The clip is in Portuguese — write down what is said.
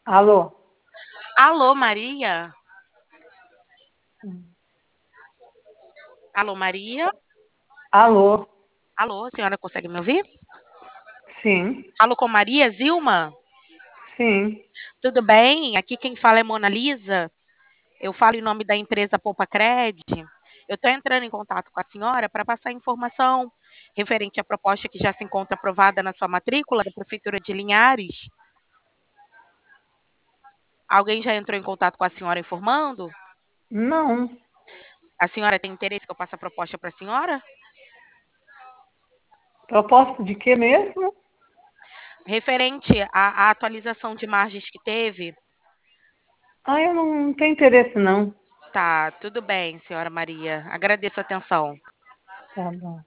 Alô? Alô, Maria? Hum. Alô, Maria? Alô? Alô, a senhora consegue me ouvir? Sim, Alô com Maria Zilma? sim. Tudo bem? Aqui quem fala é Mona Lisa. Eu falo em nome da empresa Poupa Cred. Eu estou entrando em contato com a senhora para passar informação referente à proposta que já se encontra aprovada na sua matrícula da Prefeitura de Linhares. Alguém já entrou em contato com a senhora informando? Não. A senhora tem interesse que eu passe a proposta para a senhora? Proposta de quê mesmo? Referente à atualização de margens que teve. Ah, eu não tenho interesse, não. Tá, tudo bem, senhora Maria. Agradeço a atenção. Tá bom.